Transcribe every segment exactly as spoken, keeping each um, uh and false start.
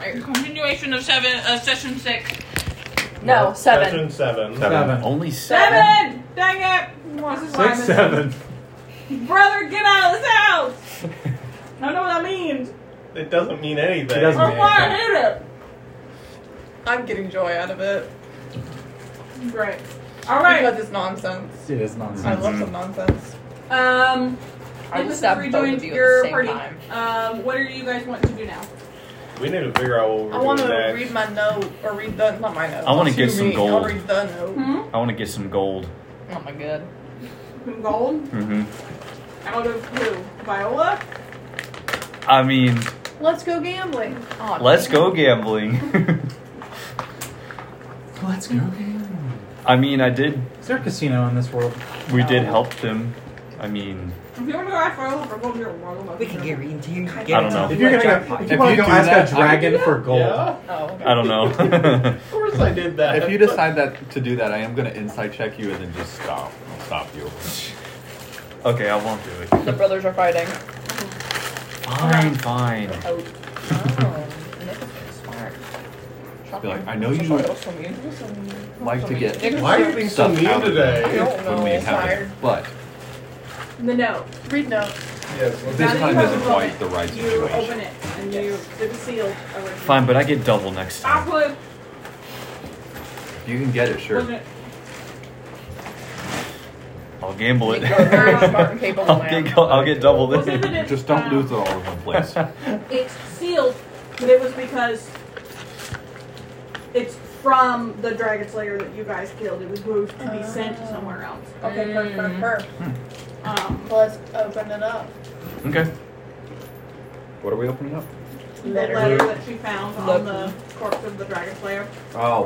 Continuation of seven, uh, session six. No, No, seven. Session seven. Seven. Only seven. Seven! Dang it! This is why I'm Six, in- seven. Brother, get out of this house! I don't know what that means. It doesn't mean anything. It doesn't Or mean why I anything. hate it. I'm getting joy out of it. Great. Alright. Because it's nonsense. It is nonsense. I love some nonsense. Um, I will Nicholas stab has both rejoined of you at your the same party. time. Um, what are you guys wanting to do now? We need to figure out what we're I want to doing next. read my note, or read the, not my note. I wanna To get some me. gold. I'll read the note. Hmm? I want to get some gold. Oh my god. Some gold? Mm-hmm. Out of who? Viola? I mean, Let's go gambling. Oh, let's dang go it. gambling. Let's go gambling. I mean, I did. Is there a casino in this world? We did No. help them. I mean, If you want to go ask Viola for gold, you're wrong. We can guarantee. I don't know. If you're gonna go, if you want to go do ask that, a dragon for gold, Yeah? Oh, okay. I don't know. Of course I did that. If you decide that to do that, I am going to insight check you and then just stop. I'll stop you. Okay, I won't do it. The brothers are fighting. Fine, fine. Oh. Oh. Nick is smart. Be like, I know you like to get Why are you being so stuff mean out of today? there I don't know, when we I'm have tired. it, but The note. Read notes. Yes. this Now that time you have isn't the book, quite the right You situation. open it and you it's sealed. Originally. Fine, but I get double next time. Aqua. You can get it, sure. Wasn't it? I'll gamble it. You're a very smart and capable I'll man. get, I'll get double We'll say that this. it, Just don't um, lose it all in one place. It's sealed, but it was because it's from the Dragon Slayer that you guys killed. It was supposed to be sent to somewhere else. Okay, per, per, per. Um, Let's open it up. Okay. What are we opening up? the Letter. letter that she found on the Lucky. corpse of the Dragon Slayer. Oh.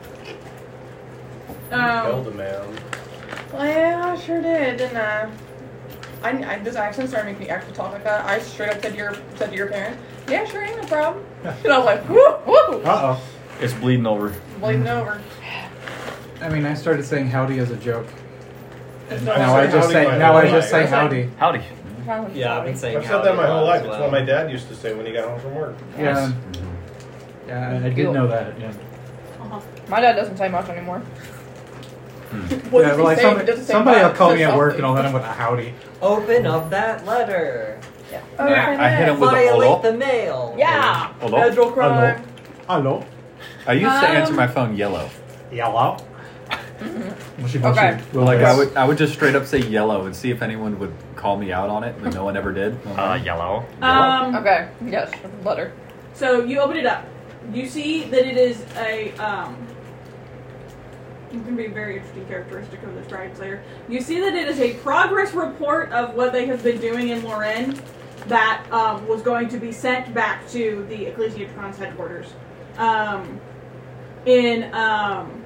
Killed Um, a man. Well, yeah, I sure did, didn't I? I, I this accent started making me actually talk like that. I straight up said to your said to your parents, "Yeah, sure, ain't no problem." And I was like, "Woo, woo!" uh oh. It's bleeding over. Bleeding over. I mean, I started saying howdy as a joke. It's I've no Now I said just howdy say my now whole I just life. say howdy. Howdy. Yeah, I've been saying I've said that my whole life. It's well. what my dad used to say when he got home from work. Yeah, yeah, I did know that. Yeah. uh-huh. My dad doesn't say much anymore. Hmm. What Yeah, does well, he like say? somebody, He doesn't say somebody will much. call He me says at work and something. I'll let him with a howdy. Open up that letter. Yeah. I hit him with a Violate hello. the mail. Yeah. Hello? Federal crime. Hello. I used to answer Um, my phone yellow. Yellow. Mushy, mushy. Okay. Well, Like yes. I would, I would just straight up say yellow and see if anyone would call me out on it, but no one ever did. Uh, yellow. Um, Okay. Yes. Letter. So you open it up. You see that it is a um. It can be a very interesting characteristic of this Dragon Slayer. You see that it is a progress report of what they have been doing in Loren that um, was going to be sent back to the Ecclesia Dracon's headquarters. Um, in um,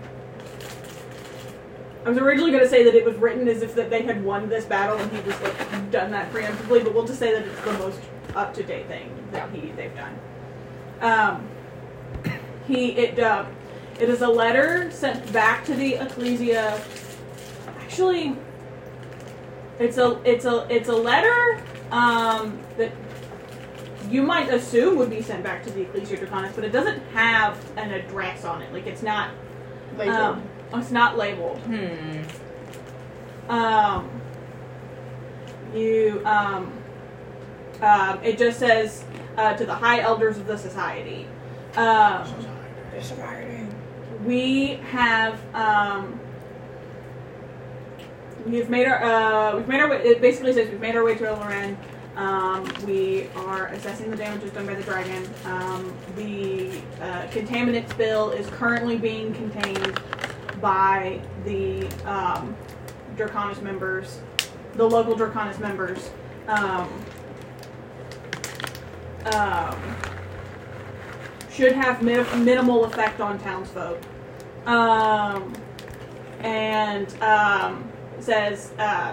I was originally going to say that it was written as if that they had won this battle and he just like done that preemptively, but we'll just say that it's the most up to date thing that he they've done. Um, he it uh, it is a letter sent back to the Ecclesia. Actually, it's a it's a it's a letter um, that you might assume would be sent back to the Ecclesia Draconis, but it doesn't have an address on it. Like it's not Labeled. um, it's not labeled. Hmm. Um, you, um, um, it just says, uh, to the high elders of the society. Um, we have, um, we've made our, uh, we've made our way, it basically says we've made our way to Loren. Um, we are assessing the damages done by the dragon. Um, the, uh, contaminant spill is currently being contained by the um, Draconis members, the local Draconis members. Um, um, should have mi- minimal effect on townsfolk. Um, and um, says, uh,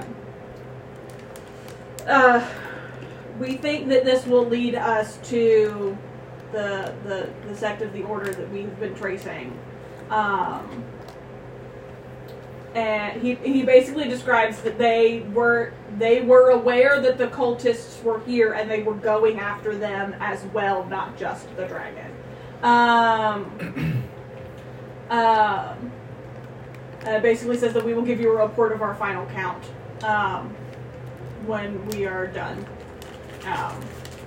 uh, we think that this will lead us to the, the, the sect of the order that we've been tracing. Um, and he he basically describes that they were they were aware that the cultists were here and they were going after them as well, not just the dragon. Um, um, uh, basically says that we will give you a report of our final count um, when we are done. Um,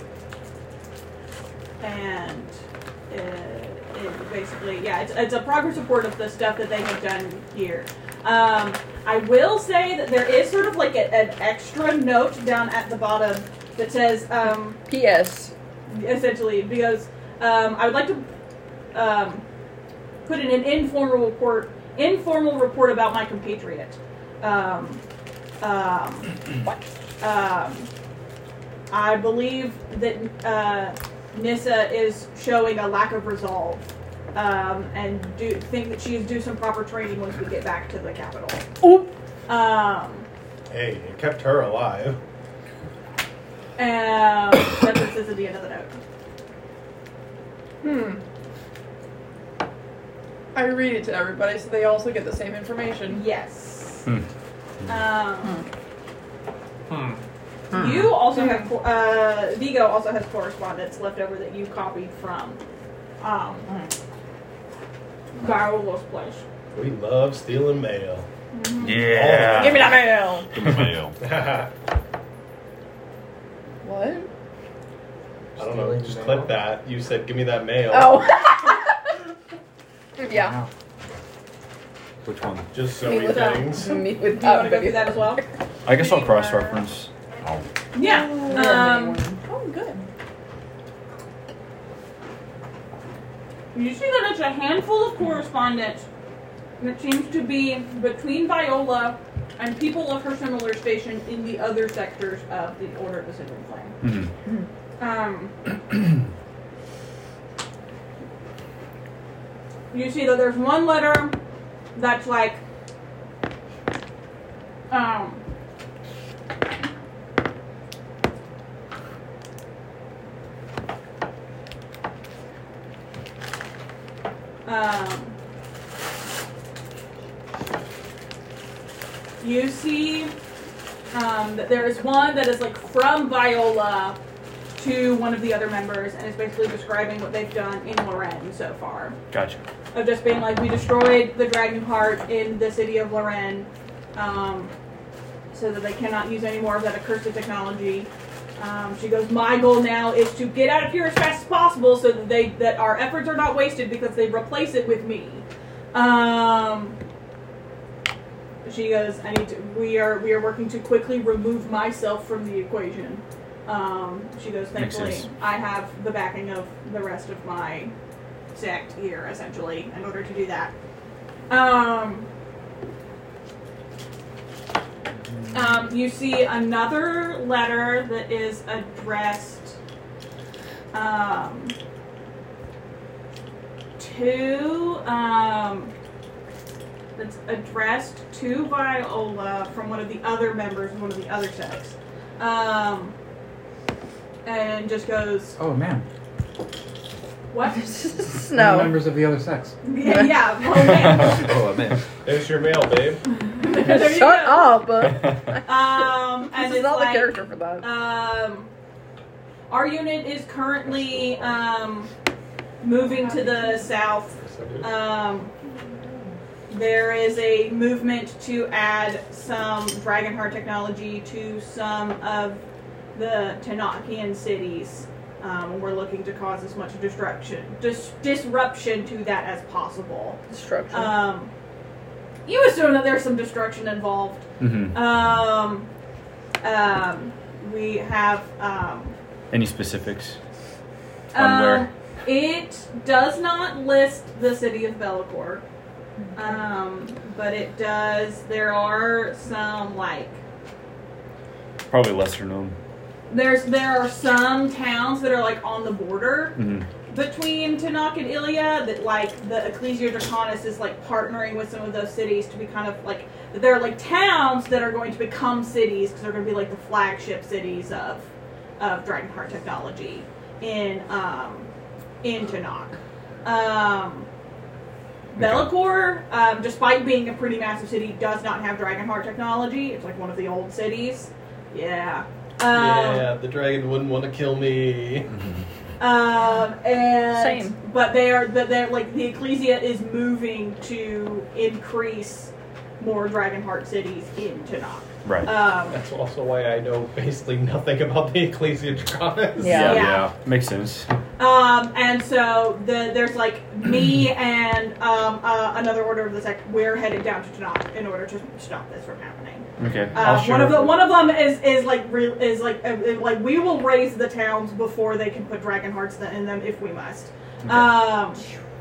and uh, it basically, yeah, it's, it's a progress report of the stuff that they have done here. Um, I will say that there is sort of like a, an extra note down at the bottom that says, um, P S essentially, because um, I would like to um, put in an informal report, informal report about my compatriot. Um, um, What? um, I believe that uh, Nissa is showing a lack of resolve, um, and do think that she is due some proper training once we get back to the capital. Oop. Um, Hey, it kept her alive. and that's what it says at the end of the note. Hmm. I read it to everybody so they also get the same information. Yes. Hmm. Um, Hmm. You also have co- uh, Vigo also has correspondence left over that you copied from um, Garolo's place. We love stealing mail. Yeah. Give me that mail. Give me mail. I What? don't know. Just clip that. You said, "Give me that mail." Oh. Yeah. Which one? Just so Me many without- things. Me Do with you want to go through that as well? I guess I'll cross-reference. Oh. Yeah. Um, Oh, good. you see that it's a handful of correspondence that seems to be between Viola and people of her similar station in the other sectors of the Order of the Silver Flame. Mm-hmm. Um, you see that there's one letter that's like, um, um, you see um, that there is one that is like from Viola to one of the other members, and it's basically describing what they've done in Lorraine so far. Gotcha. Of just being like, we destroyed the Dragon Heart in the city of Lorraine, um, so that they cannot use any more of that accursed technology. Um, she goes, my goal now is to get out of here as fast as possible so that they that our efforts are not wasted because they replace it with me. Um, she goes, I need to, we are we are working to quickly remove myself from the equation. Um, she goes, Makes thankfully, sense. I have the backing of the rest of my sect here, essentially, in order to do that. Um, um, you see another letter that is addressed um, to, um, that's addressed to Viola from one of the other members of one of the other sects. Um, and just goes, Oh man. what? One of the Snow. members of the other sex. yeah, yeah, well, man. Oh, man. There's your mail, babe. There you Shut go. up. Um, and This is it's not the like, character for that. um, our unit is currently um, moving to the south. Um, there is a movement to add some Dragonheart technology to some of the Tanakian cities. Um, we're looking to cause as much disruption, dis- disruption to that as possible. Destruction. Um, you assume that there's some destruction involved. Mm-hmm. Um, um, we have, um, Any specifics on um, where? it does not list the city of Bellicor. Um, but it does, there are some, like, Probably lesser known. there's, there are some towns that are, like, on the border Mm-hmm. between Tanakh and Ilia that, like, the Ecclesia Draconis is, like, partnering with some of those cities to be kind of, like, they're, like, towns that are going to become cities because they're going to be, like, the flagship cities of, of Dragonheart technology in, um, in Tanakh. Um, Bellicor, um, despite being a pretty massive city, does not have Dragonheart technology. It's like one of the old cities. Yeah. Um, yeah, the dragon wouldn't want to kill me. Um, and Same. but they are, but they're like the Ecclesia is moving to increase more Dragonheart cities in Tanakh. Right. Um, That's also why I know basically nothing about the Ecclesia Draconis. Yeah. yeah, Yeah. makes sense. um, and so the there's like me and um, uh, another order of the sect. We're headed down to Tanakh in order to stop this from happening. Okay. Uh, I'll share. one of the one of them is is like real is like uh, uh, like we will raise the towns before they can put dragon hearts th- in them if we must. Okay. Um,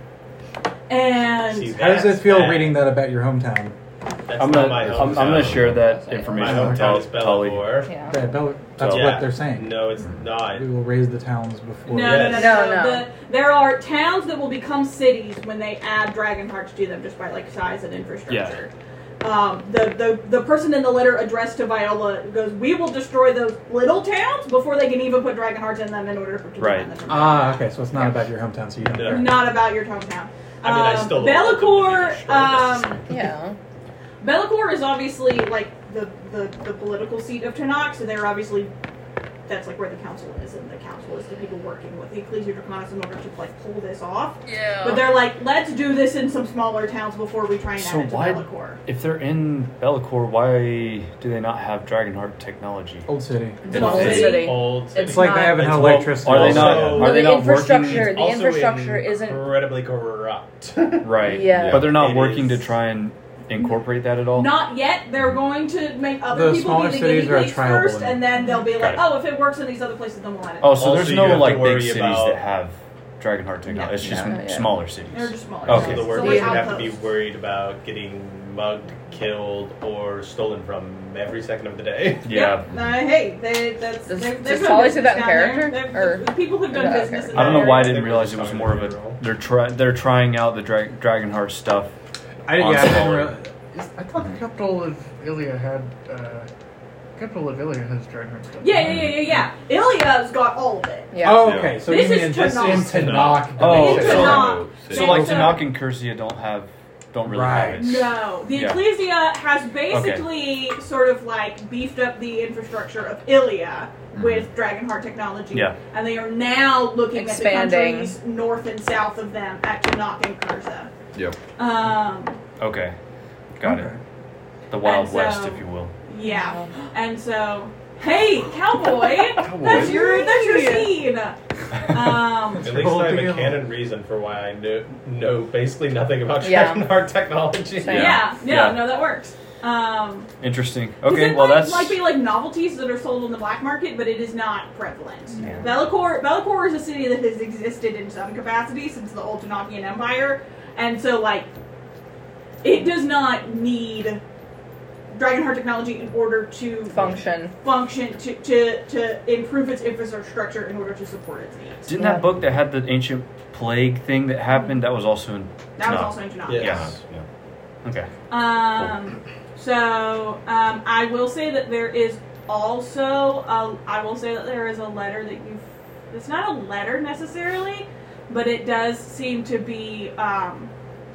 and See, How does it that's feel bad. reading that about your hometown? That's I'm not gonna my I'm, hometown. I'm gonna share that My information with hometown is Tal- Tully. Bellicor. Yeah. Yeah, Bella, that's Yeah. what they're saying. No, it's not. We will raise the towns before. no, Yes. no, no, No, no, no. The, there are towns that will become cities when they add dragon hearts to them, just by like size and infrastructure. Um, the, the the person in the letter addressed to Viola goes, "We will destroy those little towns before they can even put dragon hearts in them in order for to Right. prevent them from Ah, okay, so it's not about your hometown, so you don't No. care. Not about your hometown." I mean, I Um, still don't want them to be Bellicor. destroyed, Um, that's- Yeah. Bellicor is obviously like the, the, the political seat of Tanakh, so they're obviously that's like where the council is, and the council is the people working with the Ecclesia Draconis in order to like pull this off. Yeah. But they're like, let's do this in some smaller towns before we try and So add it to why- Bellicor. If they're in Bellicor, why do they not have Dragonheart technology? Old city. It's an an old city. Old city. It's like they not- haven't had It's electricity. Are they Also- not? No, Are they the not infrastructure, working? the Also infrastructure isn't. incredibly corrupt. Right. Yeah. But they're not It working is. to try and incorporate that at all. Not yet. They're going to make other The people smaller be the guinea cities are a pigs trial first, balloon. and then they'll be like, Got oh, if it works in these other places, then we'll add it. Oh, so Also, there's you no have to like big worry cities about- that have Dragonheart technology. No. It's just No, m- yeah. smaller cities. They're just smaller. Okay. So the cities. word So we like have to be outposts. worried about getting mugged, killed, or stolen from every second of the day. Yeah. Yep. Uh, hey, they, that's, Does- they've, does they've done Polly say business that in down there. character? They've- Or- the people who've done or not business in character? I don't that know why I area. didn't realize it was more of a. They're try. They're trying out the dra- Dragonheart stuff. I, on yeah, I didn't smaller. real- I thought the capital of Ilia had. Uh, capital of Ilia has Dragonheart stuff. Yeah, yeah, yeah, yeah, yeah. Ilia's got all of it. Yeah. Oh, okay. So This you is mean just Tanakh. in Tanakh? Oh, It's so, not- so like it's a- Tanakh and Cursia don't have, don't really Right. have it. No, the Yeah. Ecclesia has basically sort of like beefed up the infrastructure of Ilia with Dragonheart technology. Yeah. And they are now looking at Expanding. the countries north and south of them at Tanakh and Kurza. Yep. Um, Okay, got it. Okay. The Wild And so- West, if you will. yeah. And so, hey, cowboy, that's your that's your scene. Um, At least Hold I have a together. canon reason for why I know, know basically nothing about Yeah. Dragonheart technology. Same. yeah, yeah, Yeah. no, that works. Um, Interesting. 'cause Okay, it well might, that's might be like novelties that are sold on the black market, but it is not prevalent. Yeah. Bellicor, Bellicor is a city that has existed in some capacity since the old Tanakian Empire, and so like it does not need Dragonheart technology in order to Function. function to, to to improve its infrastructure in order to support its needs. Didn't that book that had the ancient plague thing that happened? That was also in. That was Tanakh. also in Tanakh. Yeah. Yeah. yeah. Okay. Um, so um, I will say that there is also a, I will say that there is a letter that you. It's not a letter necessarily, but it does seem to be. Um,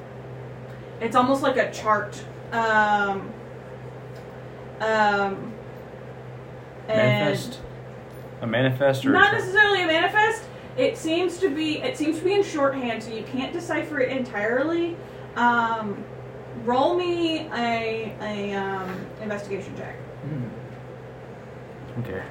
it's almost like a chart. Um, um, and Manifest. A manifest or a not chart? necessarily a manifest. It seems to be. It seems to be in shorthand, so you can't decipher it entirely. Um, roll me a a um, investigation check. Okay.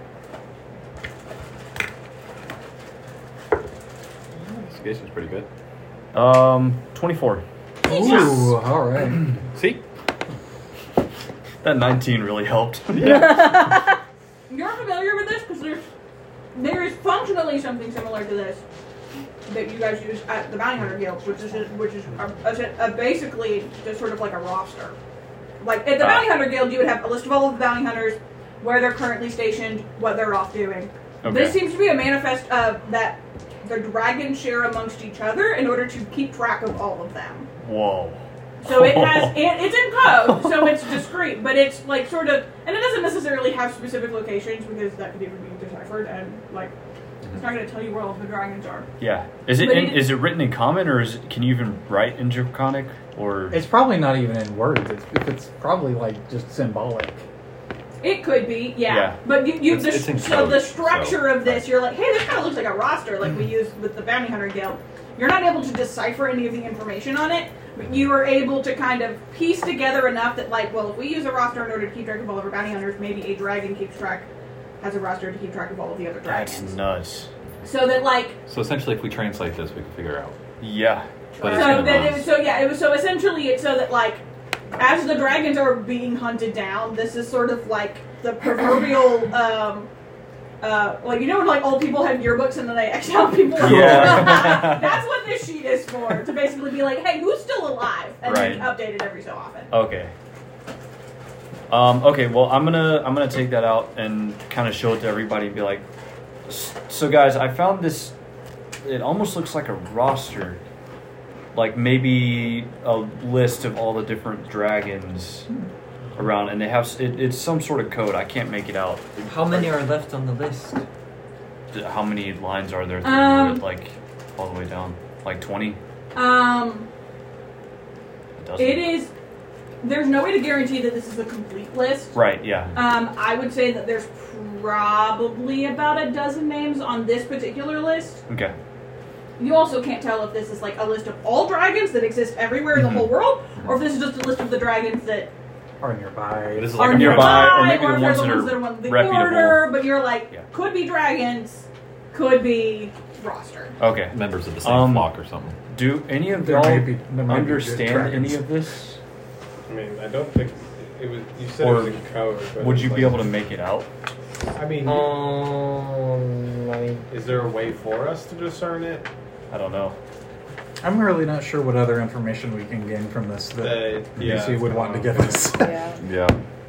Investigation's pretty good. Um, twenty-four. Ooh, all right. See? That nineteen really helped. You're familiar with this because there's there is functionally something similar to this that you guys use at the Bounty Hunter Guild, which is which is a, a, a basically just sort of like a roster. Like at the Ah. Bounty Hunter Guild, you would have a list of all of the bounty hunters, where they're currently stationed, what they're off doing. Okay. This seems to be a manifest of that the dragons share amongst each other in order to keep track of all of them. Whoa. So it has, it, it's in code, so it's discrete, but it's like sort of, and it doesn't necessarily have specific locations because that could even be deciphered and like It's not going to tell you where all the dragons are. Yeah. Is it But in, it- is it written in common, or is it, can you even write in Draconic? Or It's probably not even in words. It's, it's probably like just symbolic. It could be, yeah. Yeah. But you, you It's- the, it's in so the code, structure so- of this, you're like, hey, this kind of looks like a roster, like we use with the Bounty Hunter Guild. You're not able to decipher any of the information on it, but you are able to kind of piece together enough that, like, well, if we use a roster in order to keep track of all of our bounty hunters, maybe a dragon keeps track, has a roster to keep track of all of the other that's dragons. nuts. So that, like, So essentially, if we translate this, we can figure out. Yeah. But it's so gonna that be- it was, so yeah, it was so essentially it's so that like as the dragons are being hunted down, this is sort of like the proverbial um uh like you know when like old people have yearbooks and then they X out people. Yeah. That's what this sheet is for, to basically be like, hey, who's still alive? And then Right. update it every so often. Okay. Um, okay, well, I'm gonna I'm gonna take that out and kind of show it to everybody and be like, "S- so guys, I found this. It almost looks like a roster, like maybe a list of all the different dragons around, and they have s- it, it's some sort of code. I can't make it out. How many are left on the list? D- How many lines are there? Um, like all the way down, like twenty. Um A dozen? it is there's no way to guarantee that this is a complete list. Right. Yeah. Um, I would say that there's probably about a dozen names on this particular list. Okay. You also can't tell if this is like a list of all dragons that exist everywhere in the Mhm. whole world, or if this is just a list of the dragons that Or nearby. This is are like a nearby, or maybe or the if ones they're that the are ones that are on the reputable. order. But you're like, Yeah. could be dragons, could be roster. Okay. Members of the same Um, flock or something. Do any of There y'all may be- there might be good understand dragons. any of this? I mean, I don't think it was. You said Or it was in code. But Would it's you be like- able to make it out? I mean, Um, I mean, is there a way for us to discern it? I don't know. I'm really not sure what other information we can gain from this that Uh, yeah, Lucy would it's want to kinda give us. Yeah. Yeah.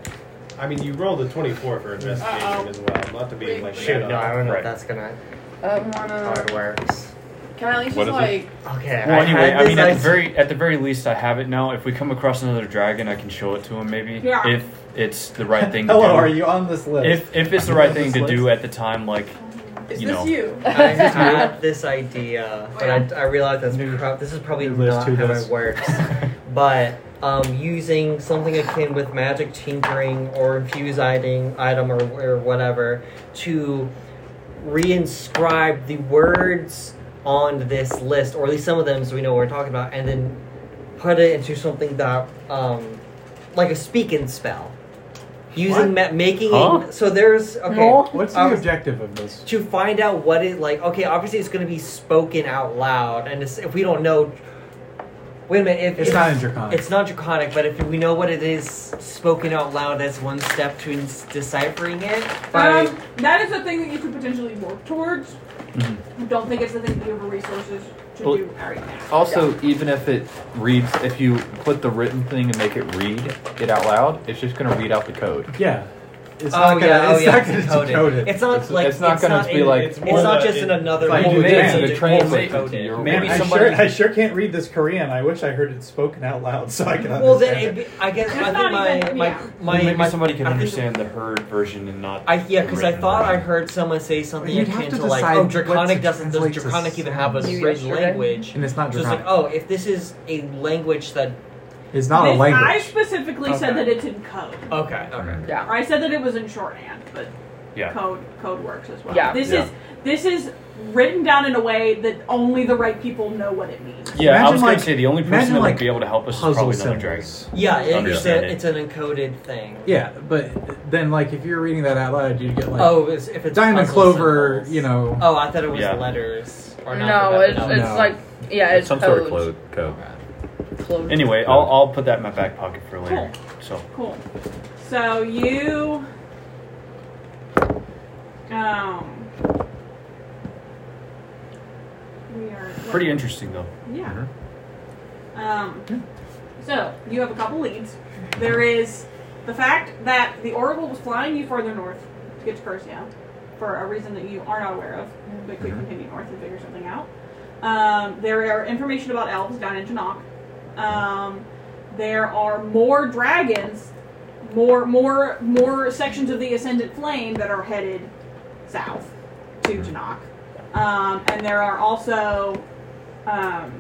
I mean, you rolled a twenty-four for investigation Uh-oh. as well. Not to be like shoot, meta. no, I don't know Right. if that's gonna I how wanna. it works. Can I at least What just is like? Okay. Well, I anyway, had I mean, this at the idea- very at the very least, I have it now. If we come across another dragon, I can show it to him. Maybe Yeah. if it's the right thing to Hello, do. are you on this list? If if it's the right On thing this to do list? at the time, like Is you this know. you? I had this idea, but I, I realized that's New- prob- this is probably new list, not who how does? it works. But um, using something akin with magic tinkering or infuse item, item or, or whatever to reinscribe the words on this list, or at least some of them, so we know what we're talking about, and then put it into something that, um, like a speak-in spell. Using ma- making Huh? it so there's okay. No. What's the I was- objective of this? to find out what it like. Okay, obviously it's going to be spoken out loud, and it's, if we don't know, wait a minute, if It's if- not in Draconic. It's not draconic, but if we know what it is spoken out loud, that's one step to ins- deciphering it. By, Um, that is a thing that you could potentially work towards. Mhm. I don't think it's the thing that you have the resources to Well, do right now. Also, even if it reads, if you put the written thing and make it read it out loud, it's just going to read out the code. Yeah. It's oh not gonna, yeah, oh it's yeah, not it's gonna encoded. decode it. It's not It's- like it's not gonna be in- like- It's, It's more not the- just in it- another like, language. man, it's it translates encoded. into your Man, Maybe I somebody- sure, I sure can't read this Korean. I wish I heard it spoken out loud so I could Well, then understand it'd it. be, I guess It's I think not my even- my yeah. my, maybe my somebody can I think- understand the herd version and not. I yeah, because I written thought I version. heard someone say something You'd have akin to to like, decide oh, what draconic to doesn't does translate to draconic even have a Maybe written yesterday. language? And it's not So it's Draconic. like, oh, if this is a language that It's not a This- language. I specifically said Okay. that it's in code. okay, okay. Yeah. Or I said that it was in shorthand, but Yeah. code code works as well. Yeah. This Yeah. is this is written down in a way that only the right people know what it means. Yeah, I Imagine, was going like- to say the only person imagine, that like, would be able to help us is Puzzle probably another dragon. symbols. Yeah, it, it's, Understand a, it. it's an encoded thing. Yeah, but then like if you're reading that out loud, you get like Oh, it's, if it's diamond puzzle clover, symbols. you know. Oh, I thought it was Yeah. letters. Or No, not it's, no. it's No. like yeah, it's, some sort codes. of code. code. Closed. Anyway, I'll I'll put that in my back pocket for later. So Cool. So you um we are pretty interesting though. Yeah. Um, so, you have a couple leads. There is the fact that the Oracle was flying you further north to get to Persia for a reason that you are not aware of, but could continue north and figure something out. Um, there are information about elves down in Janok. Um, there are more dragons, more more more sections of the Ascendant Flame that are headed south to Janok. Um, and there are also um,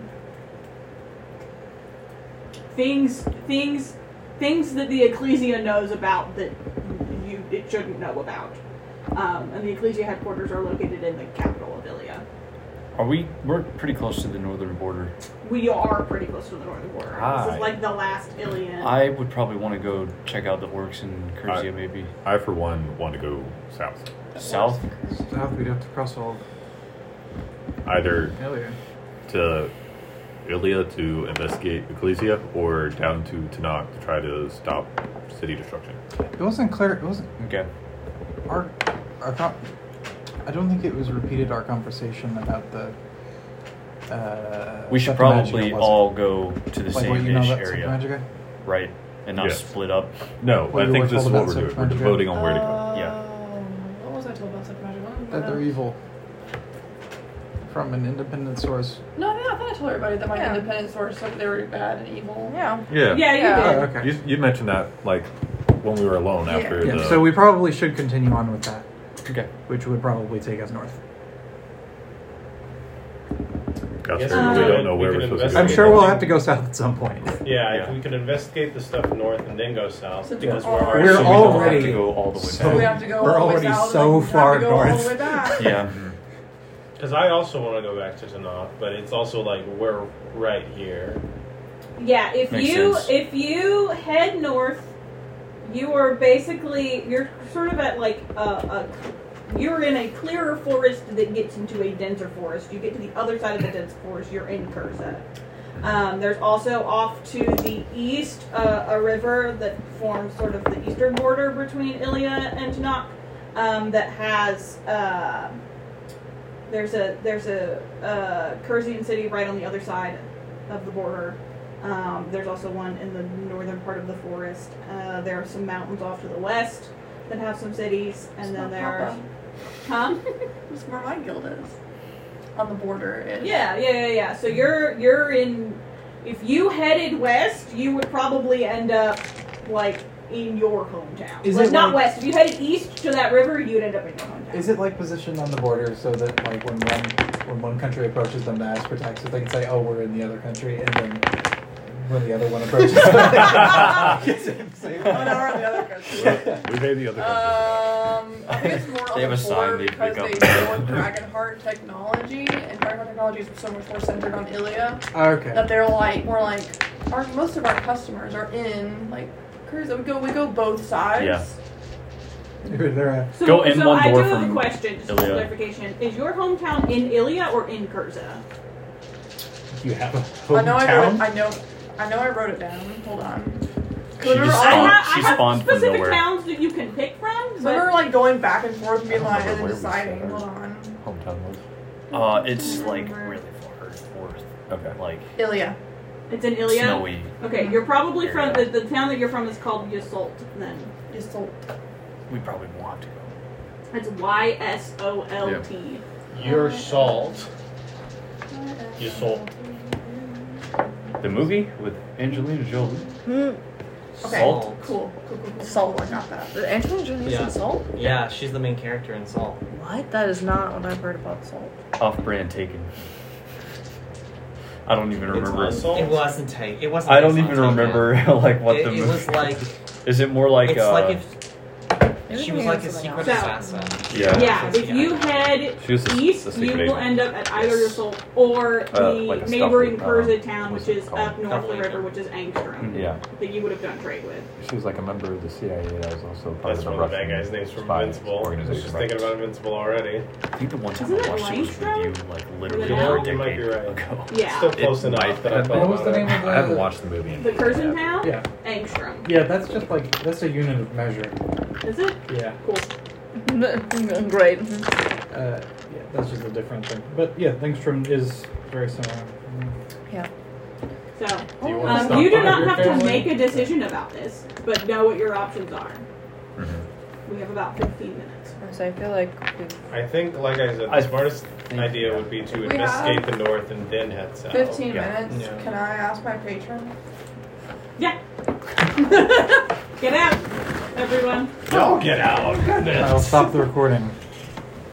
things things things that the Ecclesia knows about that you it shouldn't know about. Um, and the Ecclesia headquarters are located in the capital of Ilia. Are we? We're pretty close to the northern border. We are pretty close to the northern border. This Hi. is like the last Ilian. I would probably want to go check out the orcs in Cursia, I- maybe. I, for one, want to go south. South? South, we'd have to cross all Either hell yeah. to Ilia to investigate Ecclesia or down to Tanakh to try to stop city destruction. It wasn't clear. It wasn't Okay. our our. Con- I don't think it was repeated our conversation about the. Uh, We should Septimagia, probably was it? all go to the like what same you know ish about area. Septimagia? Right. And not Yes. split up. No, What I you think were this is told what about we're doing. We're Septimagia? voting on where to go. Yeah. Um, What was I told about Second Magic? That they're evil. From an independent source. No, yeah, I thought I told everybody that my Yeah. independent source said they were bad and evil. Yeah. Yeah. yeah, you Yeah. did. Oh, okay. You, you mentioned that like when we were alone Yeah. after Yeah, the. so we probably should continue on with that, Okay. which would probably take us north. That's Yes, true. we we could- don't know we where could we're supposed to investigate go. I'm sure we'll have to go south at some point. Yeah, Yeah. if we could investigate the stuff north and then go south, Since because we're we're already- already. We're So we don't have already to go all the way so- back. we have to go We're all the way already south, so and then we have far to go all north. the way back. Yeah. Because I also want to go back to Tanakh, but it's also like we're right here. Yeah, if Makes you sense. if you head north, you are basically you're sort of at like a, a you're in a clearer forest that gets into a denser forest. You get to the other side of the dense forest, you're in Cursa. Um, there's also off to the east uh, a river that forms sort of the eastern border between Ilia and Tanakh um, that has. Uh, There's a there's a uh, Cursian city right on the other side of the border. Um, there's also one in the northern part of the forest. Uh, there are some mountains off to the west that have some cities, and then there are, huh? That's where my guild is. On the border. Is. Yeah, yeah, yeah, yeah. So you're you're in. If you headed west, you would probably end up like in your hometown. Is like, it not like- west. If you headed east to that river, you'd end up in your hometown. Is it like positioned on the border so that like when one when one country approaches them to ask for taxes, they can say, "Oh, we're in the other country," and then when the other one approaches, them, they can say, Oh, no, we're in the other country. We pay the other countries. Um, I think it's more They on have the a sign border they because pick they up. go with Dragonheart technology, and Dragonheart technology is so much more centered on Ilia Okay. that they're like, we're like, our most of our customers are in like, Cursa. We go, we go both sides. Yeah. They're a- So, Go in so one I door do have a from question, just for Ilia. clarification. Is your hometown in Ilia or in Cursa? You have a I know I wrote it. hometown? I know. I know I wrote it down. Hold on. She Remember, just all- spawned- I have, she I have spawned from specific nowhere. towns that you can pick from, So we were but like going back and forth and being I don't like, and remember then where we deciding. started. Hold on. Hometown was. Uh, it's like really far north. Okay. Like Ilia. it's in Ilia. snowy. Okay, you're probably from the, the town that you're from is called Yasult. Then Just so. We probably won't have to go. it's Y S O L T. Your salt. Your salt. The movie with Angelina Jolie. Hmm. Okay. Salt. Cool. Cool. Cool. cool. Salt. I got that. Did Angelina Jolie Yeah. yeah. salt? Yeah, she's the main character in Salt. What? That is not what I've heard about salt. Off-brand taken. I don't even It's remember. not salt. It wasn't take. It wasn't. I don't based on even Taken. remember like what It, the it movie. was like. Is it more like it's uh, like if Maybe she I'm was thinking like of a something secret else. assassin. Yeah. Yeah, That's if the you idea. head She was the, east, the you secret will agent. end up at either Yes. Yasult or Uh, the like a neighboring stealth, uh, Cursa town, what's which it is called? up north of the Stealth river, agent. which is Angstrom. Yeah. That you would have done trade with. She was like a member of the C I A that was also part That's of the one of the Russian bad guys' names from spy Invincible. I was organization. just right? thinking about Invincible already. I think the one time Isn't I it watched it was Langstrom? with you, like literally You a know, you might be decade right. ago. Yeah. Still close It enough might- that I thought What was about the it. name of the? I haven't watched the movie. The Cursin town? Yeah, Angstrom. yeah. That's just like that's a unit of measure. Is it? Yeah. Cool. Great. Uh, yeah, that's just a different thing. But yeah, Langstrom is very similar. Yeah. So, Do you want to um, stop you do by not your have to family? make a decision about this, but know what your options are. Mhm. We have about fifteen minutes. So I feel like we've I think, like I said, the I smartest think- idea would be to We investigate have the north and then head south. Fifteen Yeah. minutes. Yeah. Can I ask my patron? Yeah. Get out, everyone. Don't get out. I'll stop the recording.